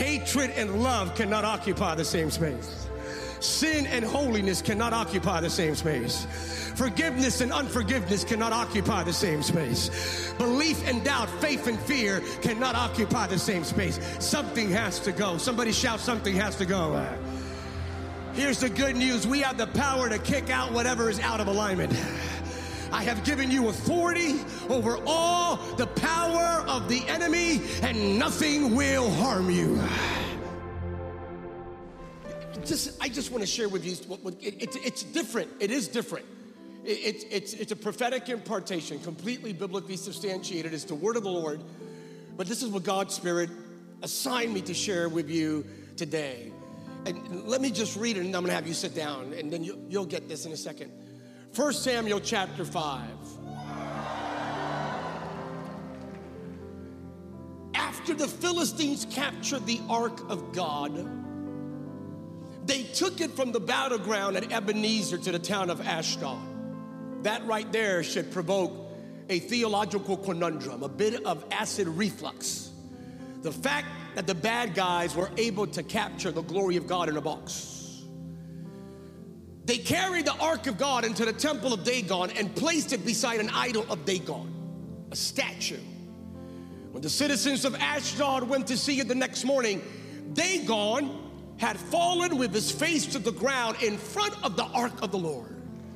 Hatred and love cannot occupy the same space. Sin and holiness cannot occupy the same space. Forgiveness and unforgiveness cannot occupy the same space. Belief and doubt, faith and fear cannot occupy the same space. Something has to go. Somebody shout, something has to go. Here's the good news. We have the power to kick out whatever is out of alignment. I have given you authority over all the power of the enemy, and nothing will harm you. I just want to share with you, it's different. It is different. It's a prophetic impartation, completely biblically substantiated. It's the word of the Lord. But this is what God's Spirit assigned me to share with you today. And let me just read it, and I'm going to have you sit down, and then you'll get this in a second. 1 Samuel chapter 5. After the Philistines captured the ark of God, they took it from the battleground at Ebenezer to the town of Ashdod. That right there should provoke a theological conundrum, a bit of acid reflux. The fact that the bad guys were able to capture the glory of God in a box. They carried the ark of God into the temple of Dagon and placed it beside an idol of Dagon, a statue. When the citizens of Ashdod went to see it the next morning, Dagon had fallen with his face to the ground in front of the ark of the Lord.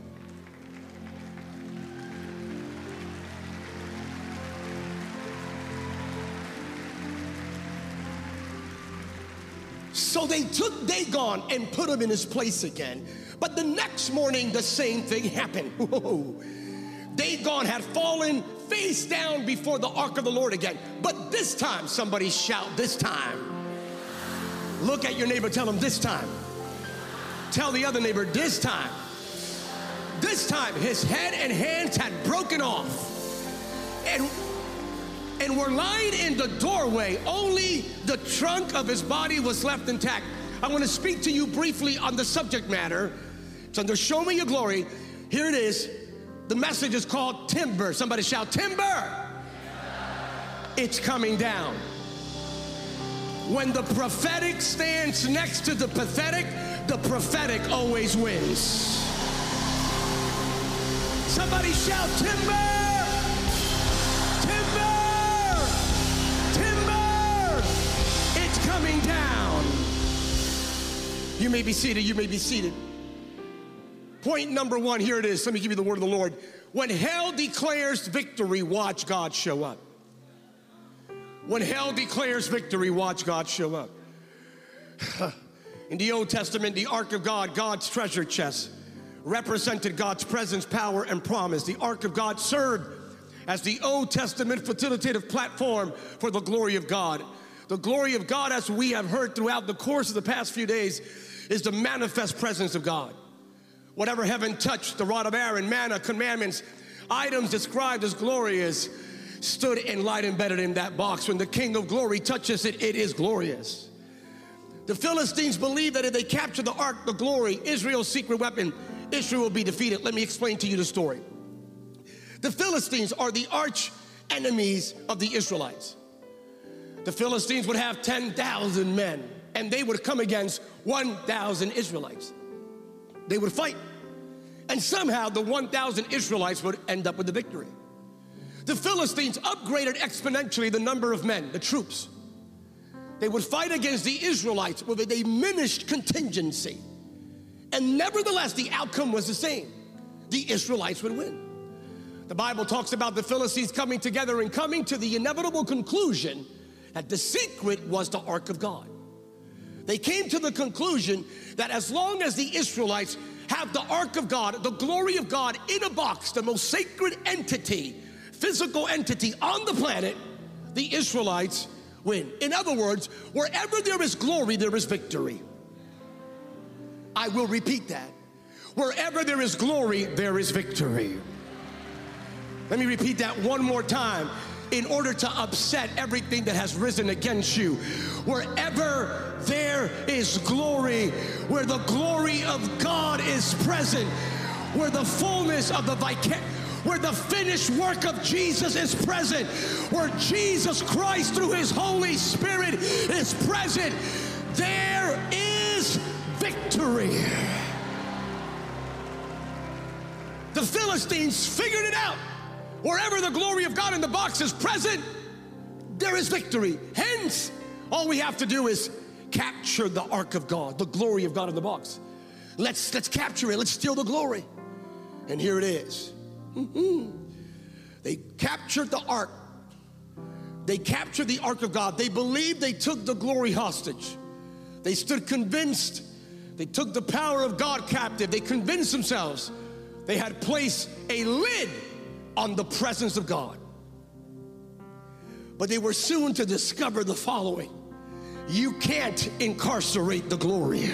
So they took Dagon and put him in his place again. But the next morning, the same thing happened. Whoa. Dagon had fallen face down before the ark of the Lord again. But this time, somebody shout, this time. Look at your neighbor, tell him this time. Tell the other neighbor, this time. This time, his head and hands had broken off. And were lying in the doorway. Only the trunk of his body was left intact. I want to speak to you briefly on the subject matter. It's under Show Me Your Glory. Here it is. The message is called Timber. Somebody shout, Timber! It's coming down. When the prophetic stands next to the prophetic always wins. Somebody shout, Timber! Timber! Timber! It's coming down. You may be seated, you may be seated. Point number one, here it is. Let me give you the word of the Lord. When hell declares victory, watch God show up. When hell declares victory, watch God show up. In the Old Testament, the Ark of God, God's treasure chest, represented God's presence, power, and promise. The Ark of God served as the Old Testament facilitative platform for the glory of God. The glory of God, as we have heard throughout the course of the past few days, is the manifest presence of God. Whatever heaven touched, the rod of Aaron, manna, commandments, items described as glorious, stood in light embedded in that box. When the King of Glory touches it, it is glorious. The Philistines believed that if they capture the ark, the glory, Israel's secret weapon, Israel will be defeated. Let me explain to you the story. The Philistines are the arch enemies of the Israelites. The Philistines would have 10,000 men, and they would come against 1,000 Israelites. They would fight, and somehow the 1,000 Israelites would end up with the victory. The Philistines upgraded exponentially the number of men, the troops. They would fight against the Israelites with a diminished contingency. And nevertheless, the outcome was the same. The Israelites would win. The Bible talks about the Philistines coming together and coming to the inevitable conclusion that the secret was the ark of God. They came to the conclusion that as long as the Israelites have the ark of God, the glory of God in a box, the most sacred entity, physical entity on the planet, the Israelites win. In other words, wherever there is glory, there is victory. I will repeat that. Wherever there is glory, there is victory. Let me repeat that one more time in order to upset everything that has risen against you. Wherever there is glory, where the glory of God is present, where the fullness of the where the finished work of Jesus is present, where Jesus Christ through his Holy Spirit is present, there is victory. The Philistines figured it out. Wherever the glory of God in the box is present, there is victory. Hence, all we have to do is capture the ark of God, the glory of God in the box. Let's capture it. Let's steal the glory. And here it is. They captured the ark. They captured the ark of God. They believed they took the glory hostage. They stood convinced. They took the power of God captive. They convinced themselves they had placed a lid on the presence of God. But they were soon to discover the following: you can't incarcerate the glory.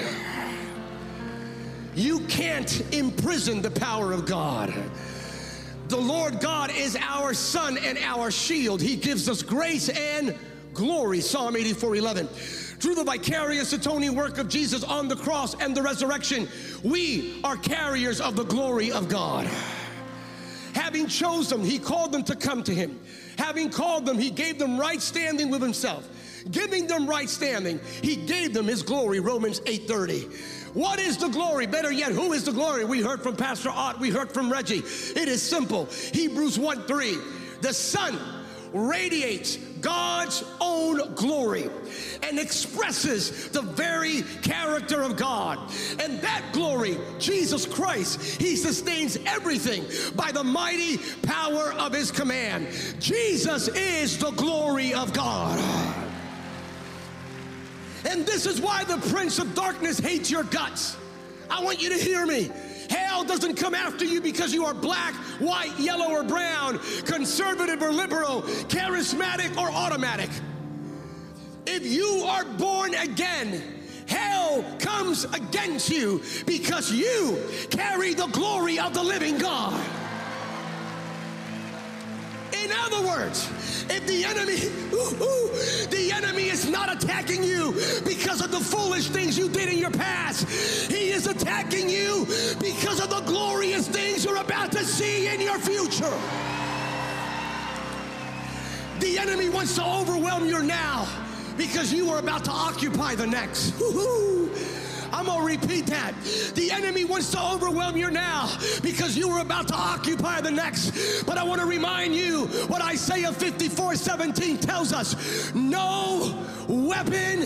You can't imprison the power of God. The Lord God is our sun and our shield. He gives us grace and glory. Psalm 84:11. Through the vicarious atoning work of Jesus on the cross and the resurrection, we are carriers of the glory of God. Having chosen them, he called them to come to him. Having called them, he gave them right standing with himself. Giving them right standing, he gave them his glory. Romans 8:30. What is the glory? Better yet, who is the glory? We heard from Pastor Ott. We heard from Reggie. It is simple. Hebrews 1:3. The Son radiates God's own glory and expresses the very character of God. And that glory, Jesus Christ, he sustains everything by the mighty power of his command. Jesus is the glory of God. And this is why the prince of darkness hates your guts. I want you to hear me. Hell doesn't come after you because you are black, white, yellow, or brown, conservative or liberal, charismatic or automatic. If you are born again, hell comes against you because you carry the glory of the living God. In other words, if the enemy is not attacking you because of the foolish things you did in your past, he is attacking you because of the glorious things you're about to see in your future. The enemy wants to overwhelm your now because you are about to occupy the next. I'm going to repeat that. The enemy wants to overwhelm you now because you were about to occupy the next. But I want to remind you what Isaiah 54:17 tells us. No weapon.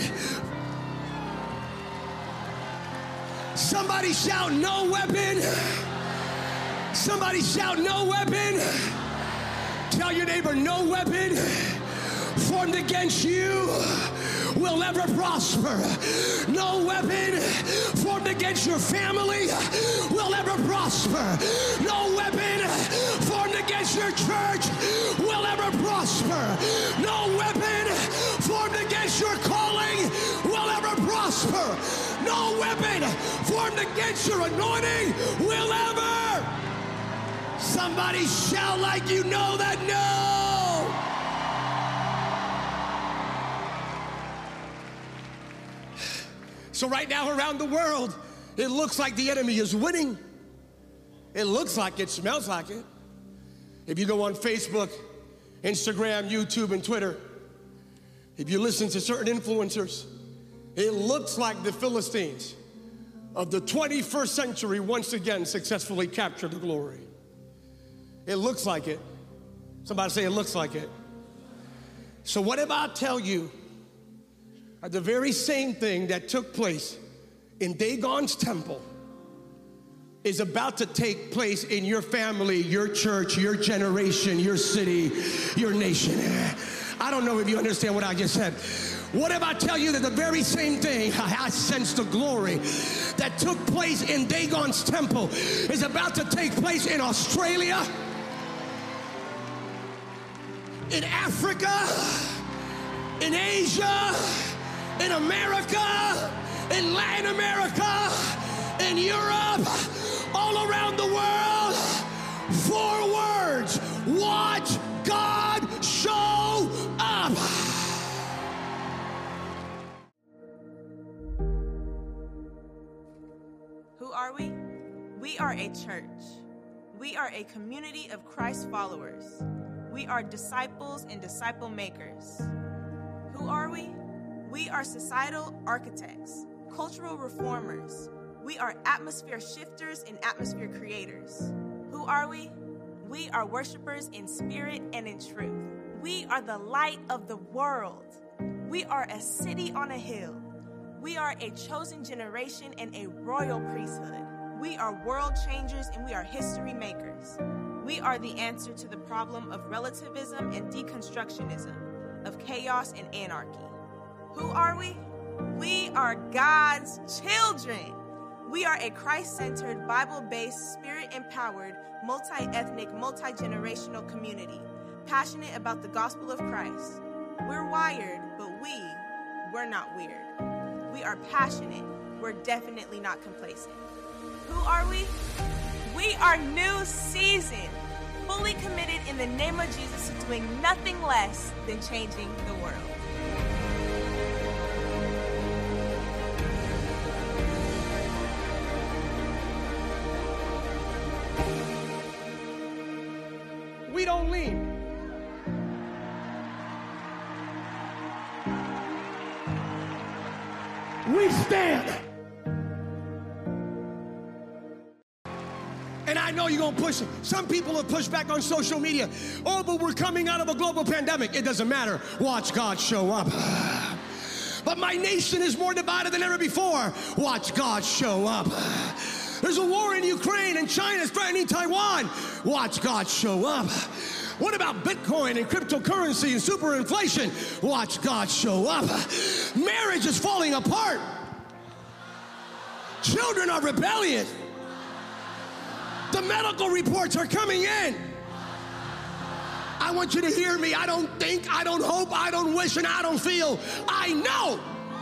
Somebody shout, no weapon. Somebody shout, no weapon. Tell your neighbor, no weapon formed against you will ever prosper. No weapon formed against your family will ever prosper. No weapon formed against your church will ever prosper. No weapon formed against your calling will ever prosper. No weapon formed against your anointing will ever. Somebody shout like you know that no. So right now around the world, it looks like the enemy is winning. It looks like it, smells like it. If you go on Facebook, Instagram, YouTube, and Twitter, if you listen to certain influencers, it looks like the Philistines of the 21st century once again successfully captured the glory. It looks like it. Somebody say it looks like it. So what if I tell you the very same thing that took place in Dagon's temple is about to take place in your family, your church, your generation, your city, your nation. I don't know if you understand what I just said. What if I tell you that the very same thing, I sense the glory, that took place in Dagon's temple is about to take place in Australia, in Africa, in Asia, in America, in Latin America, in Europe, all around the world. 4 words: watch God show up. Who are we? We are a church. We are a community of Christ followers. We are disciples and disciple makers. Who are we? We are societal architects, cultural reformers. We are atmosphere shifters and atmosphere creators. Who are we? We are worshipers in spirit and in truth. We are the light of the world. We are a city on a hill. We are a chosen generation and a royal priesthood. We are world changers and we are history makers. We are the answer to the problem of relativism and deconstructionism, of chaos and anarchy. Who are we? We are God's children. We are a Christ-centered, Bible-based, spirit-empowered, multi-ethnic, multi-generational community, passionate about the gospel of Christ. We're wired, but we're not weird. We are passionate. We're definitely not complacent. Who are we? We are New Season, fully committed in the name of Jesus to doing nothing less than changing the world. We don't lean. We stand. And I know you're going to push it. Some people have pushed back on social media. Oh, but we're coming out of a global pandemic. It doesn't matter. Watch God show up. But my nation is more divided than ever before. Watch God show up. There's a war in Ukraine and China's threatening Taiwan. Watch God show up. What about Bitcoin and cryptocurrency and superinflation? Watch God show up. Marriage is falling apart. Children are rebellious. The medical reports are coming in. I want you to hear me. I don't think, I don't hope, I don't wish, and I don't feel. I know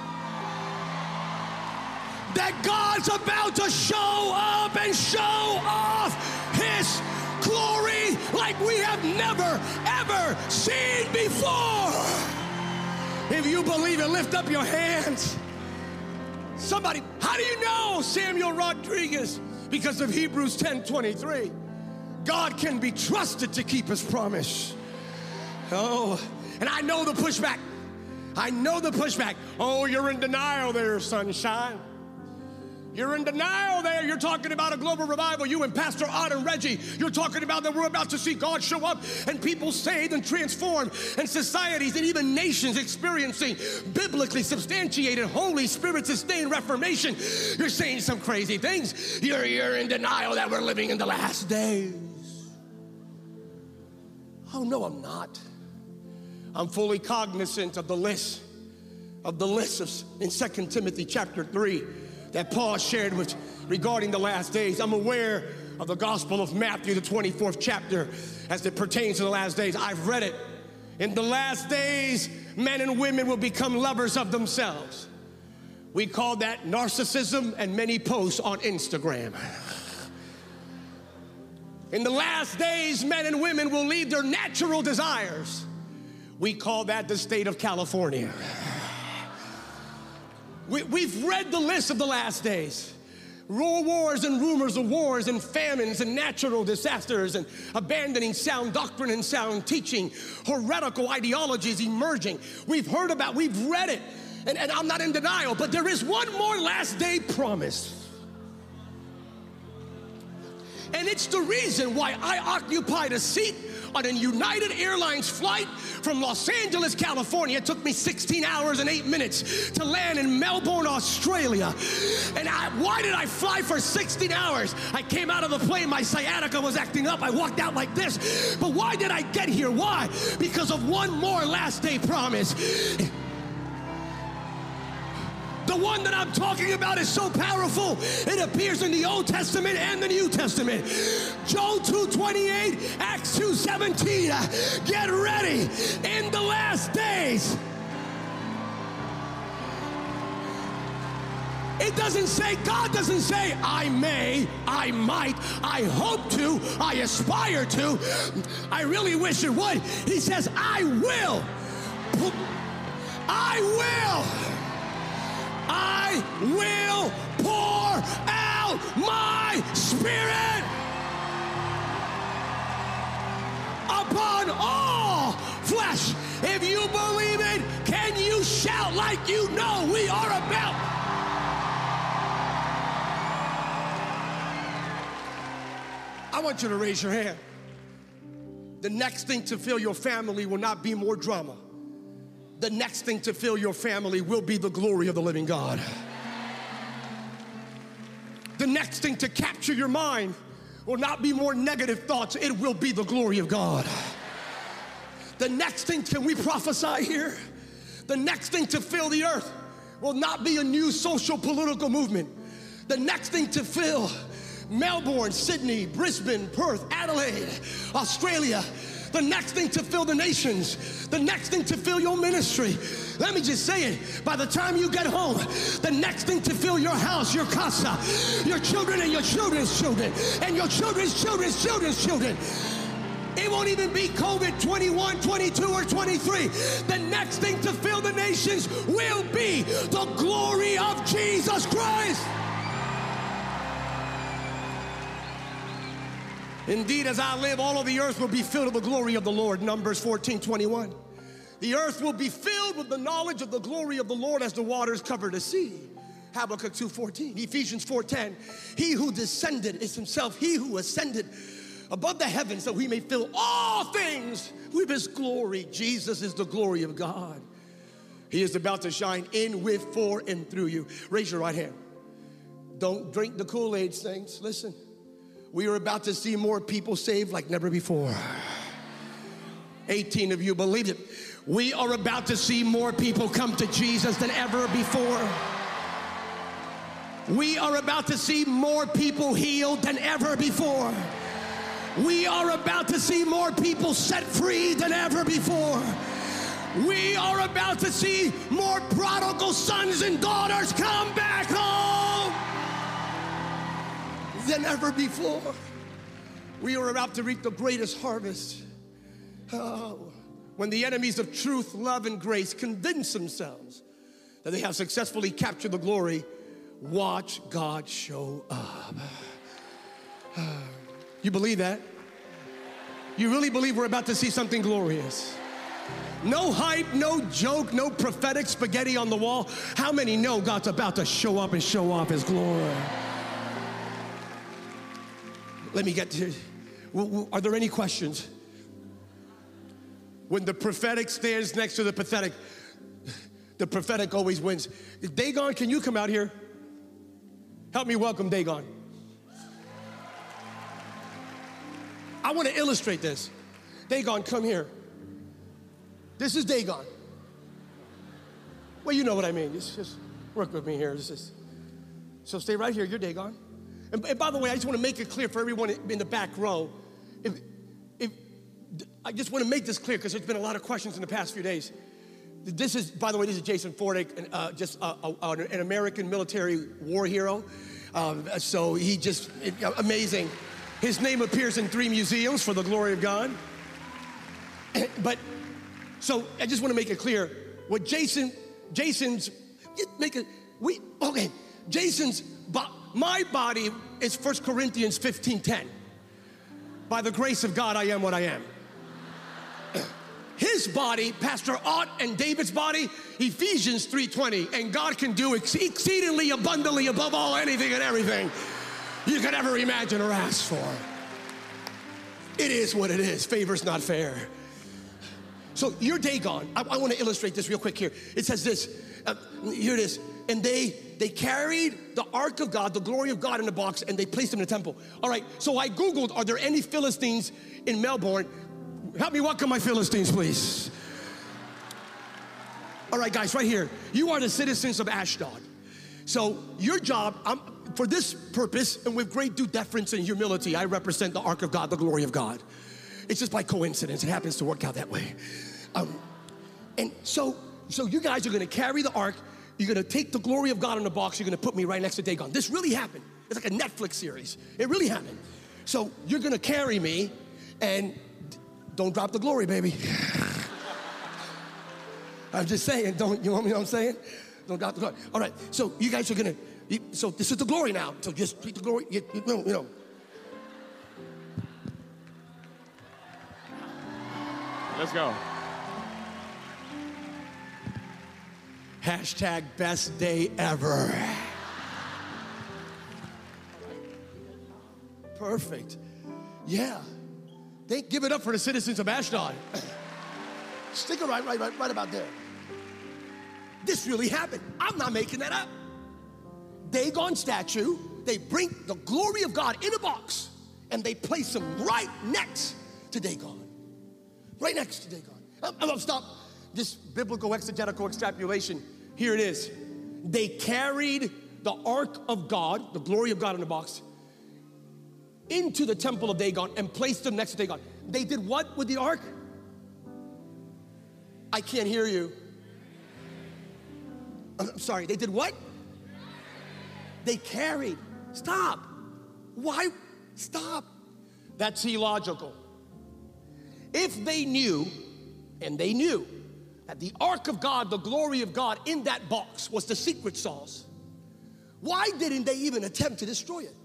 that God's about to show up and show off His glory like we have never, ever seen before. If you believe it, lift up your hands. Somebody, how do you know, Samuel Rodriguez? Because of Hebrews 10:23. God can be trusted to keep His promise. Oh, and I know the pushback. I know the pushback. Oh, you're in denial there, sunshine. You're in denial there. You're talking about a global revival. You and Pastor Odd and Reggie, you're talking about that we're about to see God show up and people saved and transformed and societies and even nations experiencing biblically substantiated, Holy Spirit sustained reformation. You're saying some crazy things. You're in denial that we're living in the last days. Oh, no, I'm not. I'm fully cognizant of the list of in 2 Timothy chapter 3 that Paul shared regarding the last days. I'm aware of the Gospel of Matthew, the 24th chapter, as it pertains to the last days. I've read it. In the last days, men and women will become lovers of themselves. We call that narcissism and many posts on Instagram. In the last days, men and women will leave their natural desires. We call that the state of California. We've read the list of the last days. Wars and rumors of wars and famines and natural disasters and abandoning sound doctrine and sound teaching. Heretical ideologies emerging. We've heard about, we've read it. And I'm not in denial, but there is one more last day promise. And it's the reason why I occupied a seat on a United Airlines flight from Los Angeles, California. It took me 16 hours and 8 minutes to land in Melbourne, Australia. And why did I fly for 16 hours? I came out of the plane, my sciatica was acting up. I walked out like this. But why did I get here? Why? Because of one more last day promise. The one that I'm talking about is so powerful, it appears in the Old Testament and the New Testament. Joel 2:28, Acts 2:17. Get ready in the last days. It doesn't say, God doesn't say, I may, I might, I hope to, I aspire to. I really wish it would. He says, I will. I will. I will pour out my Spirit. upon all flesh. If you believe it, can you shout like you know we are about? I want you to raise your hand. The next thing to fill your family will not be more drama. The next thing to fill your family will be the glory of the living God. The next thing to capture your mind will not be more negative thoughts. It will be the glory of God. The next thing, can we prophesy here? The next thing to fill the earth will not be a new social political movement. The next thing to fill Melbourne, Sydney, Brisbane, Perth, Adelaide, Australia. The next thing to fill the nations. The next thing to fill your ministry. Let me just say it. By the time you get home, the next thing to fill your house, your casa, your children and your children's children, and your children's children's children's children. It won't even be COVID 21, 22, or 23. The next thing to fill the nations will be the glory of Jesus Christ. Indeed, as I live, all of the earth will be filled with the glory of the Lord. Numbers 14:21. The earth will be filled with the knowledge of the glory of the Lord as the waters cover the sea. Habakkuk 2:14. Ephesians 4:10. He who descended is himself, he who ascended above the heavens, so he may fill all things with his glory. Jesus is the glory of God. He is about to shine in, with, for, and through you. Raise your right hand. Don't drink the Kool-Aid, saints. Listen. We are about to see more people saved like never before. 18 of you believed it. We are about to see more people come to Jesus than ever before. We are about to see more people healed than ever before. We are about to see more people set free than ever before. We are about to see more prodigal sons and daughters come back home than ever before. We are about to reap the greatest harvest. Oh, when the enemies of truth, love, and grace convince themselves that they have successfully captured the glory, watch God show up. You believe that? You really believe we're about to see something glorious? No hype, no joke, no prophetic spaghetti on the wall. How many know God's about to show up and show off his glory? Let me get to, are there any questions? When the prophetic stands next to the prophetic always wins. Dagon, can you come out here? Help me welcome Dagon. I want to illustrate this. Dagon, come here. This is Dagon. Well, you know what I mean. Just work with me here. So stay right here. You're Dagon. And by the way, I just want to make it clear for everyone in the back row. I just want to make this clear because there's been a lot of questions in the past few days. This is, by the way, this is Jason Fordick, just an American military war hero. So he just, amazing. His name appears in 3 museums for the glory of God. But, so I just want to make it clear. What Jason's, my body is 1 Corinthians 15:10. By the grace of God, I am what I am. His body, Pastor Ott and David's body, Ephesians 3:20. And God can do exceedingly abundantly above all anything and everything you could ever imagine or ask for. It is what it is. Favor's not fair. So you're Dagon. I want to illustrate this real quick here. It says this. Here it is. And they carried the ark of God, the glory of God, in a box, and they placed him in the temple. All right, so I Googled, are there any Philistines in Melbourne? Help me welcome my Philistines, please. All right, guys, right here. You are the citizens of Ashdod. So your job, for this purpose, and with great due deference and humility, I represent the ark of God, the glory of God. It's just by coincidence. It happens to work out that way. And so you guys are going to carry the ark. You're going to take the glory of God in a box. You're going to put me right next to Dagon. This really happened. It's like a Netflix series. It really happened. So you're going to carry me, and don't drop the glory, baby. I'm just saying, you want me to know what I'm saying? Don't drop the glory. All right, so you guys are going to, so this is the glory now. So just treat the glory, you know. Let's go. Hashtag best day ever. Perfect. Yeah. They give it up for the citizens of Ashdod. Stick it right about there. This really happened. I'm not making that up. Dagon statue, they bring the glory of God in a box and they place him right next to Dagon. Right next to Dagon. I'm gonna stop this biblical exegetical extrapolation. Here it is. They carried the ark of God, the glory of God in a box, into the temple of Dagon and placed them next to Dagon. They did what with the ark? I can't hear you. I'm sorry, they did what? They carried. Stop. Why? Stop. That's illogical. If they knew, and they knew, that the ark of God, the glory of God in that box was the secret sauce, why didn't they even attempt to destroy it?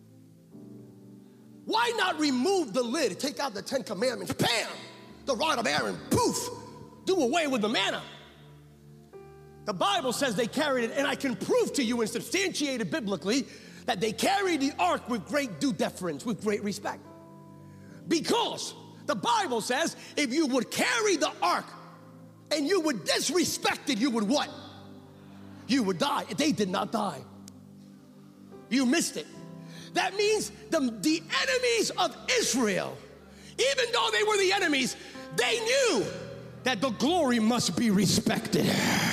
Why not remove the lid, take out the 10 commandments, bam, the rod of Aaron, poof, do away with the manna? The Bible says they carried it, and I can prove to you and substantiate it biblically that they carried the ark with great due deference, with great respect. Because the Bible says if you would carry the ark and you would disrespect it, you would what? You would die. They did not die. You missed it. That means the enemies of Israel, even though they were the enemies, they knew that the glory must be respected.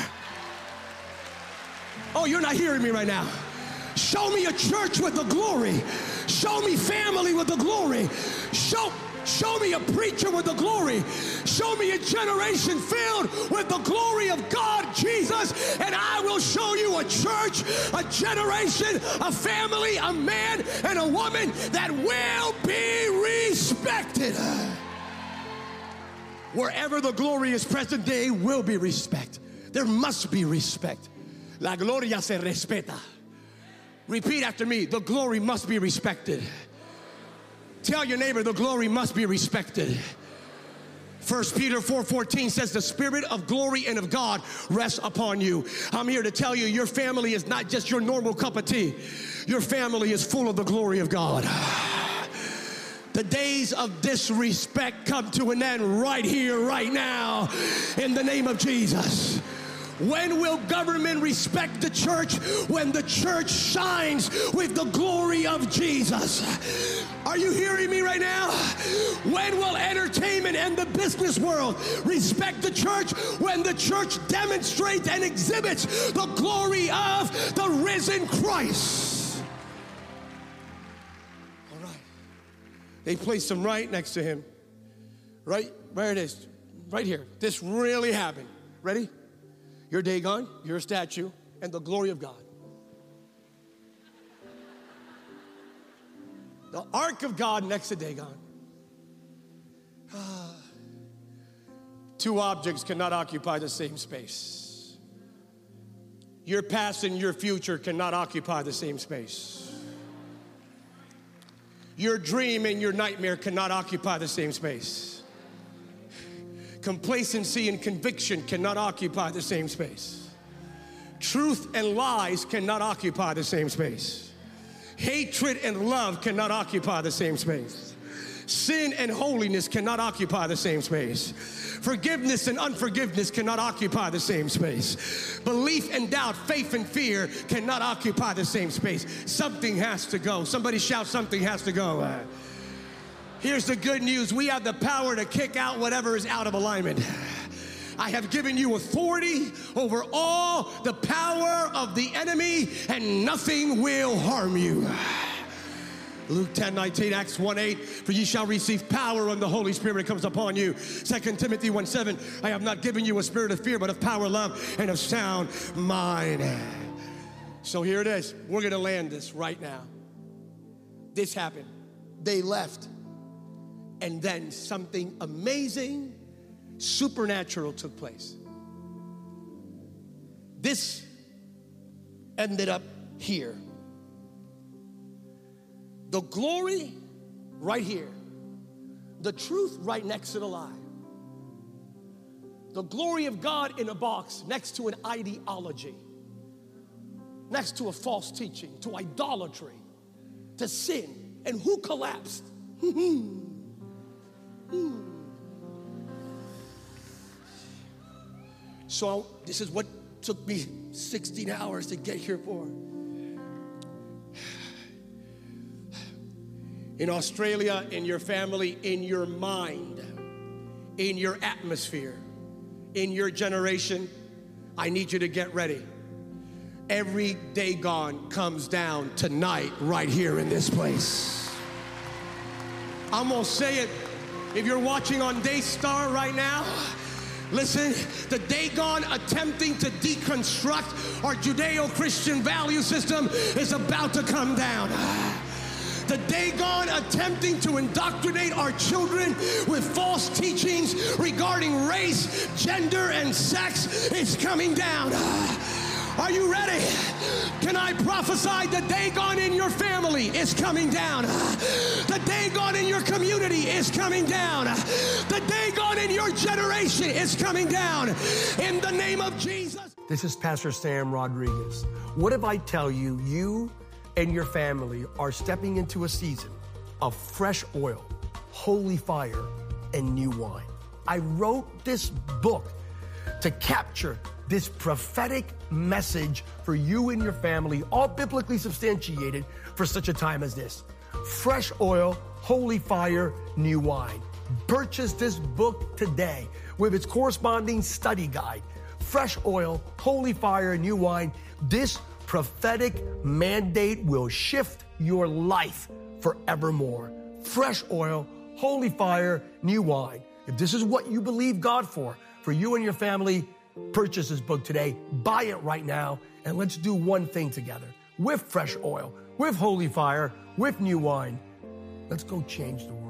Oh, you're not hearing me right now. Show me a church with the glory. Show me family with the glory. Show me a preacher with the glory. Show me a generation filled with the glory of God, Jesus, and I will show you a church, a generation, a family, a man, and a woman that will be respected. Wherever the glory is present, there will be respect. There must be respect. La gloria se respeta. Repeat after me. The glory must be respected. Tell your neighbor the glory must be respected. 1 Peter 4:14 says the spirit of glory and of God rests upon you. I'm here to tell you your family is not just your normal cup of tea. Your family is full of the glory of God. The days of disrespect come to an end right here, right now, in the name of Jesus. When will government respect the church? When the church shines with the glory of Jesus. Are you hearing me right now? When will entertainment and the business world respect the church? When the church demonstrates and exhibits the glory of the risen Christ. All right. They placed him right next to him. Right where it is. Right here. This really happened. Ready? You're Dagon, you're a statue, and the glory of God. The ark of God next to Dagon. Two objects cannot occupy the same space. Your past and your future cannot occupy the same space. Your dream and your nightmare cannot occupy the same space. Complacency and conviction cannot occupy the same space. Truth and lies cannot occupy the same space. Hatred and love cannot occupy the same space. Sin and holiness cannot occupy the same space. Forgiveness and unforgiveness cannot occupy the same space. Belief and doubt, faith and fear cannot occupy the same space. Something has to go. Somebody shout, something has to go. Here's the good news. We have the power to kick out whatever is out of alignment. I have given you authority over all the power of the enemy, and nothing will harm you. Luke 10:19, Acts 1:8, for ye shall receive power when the Holy Spirit comes upon you. 2 Timothy 1:7, I have not given you a spirit of fear, but of power, love, and of sound mind. So here it is. We're going to land this right now. This happened. They left. And then something amazing, supernatural took place. This ended up here. The glory right here. The truth right next to the lie. The glory of God in a box next to an ideology, next to a false teaching, to idolatry, to sin. And who collapsed? So this is what took me 16 hours to get here for. In Australia, in your family, in your mind, in your atmosphere, in your generation, I need you to get ready. Every Dagon comes down tonight right here in this place. I'm gonna say it. If you're watching on Daystar right now, listen, the Dagon attempting to deconstruct our Judeo-Christian value system is about to come down. The Dagon attempting to indoctrinate our children with false teachings regarding race, gender, and sex is coming down. Are you ready? Can I prophesy the Dagon in your family is coming down? The Dagon in your community is coming down. The Dagon in your generation is coming down. In the name of Jesus. This is Pastor Sam Rodriguez. What if I tell you, you and your family are stepping into a season of fresh oil, holy fire, and new wine? I wrote this book to capture this prophetic message for you and your family, all biblically substantiated for such a time as this. Fresh oil, holy fire, new wine. Purchase this book today with its corresponding study guide. Fresh oil, holy fire, new wine. This prophetic mandate will shift your life forevermore. Fresh oil, holy fire, new wine. If this is what you believe God for you and your family, purchase this book today. Buy it right now, and let's do one thing together. With fresh oil, with holy fire, with new wine. Let's go change the world.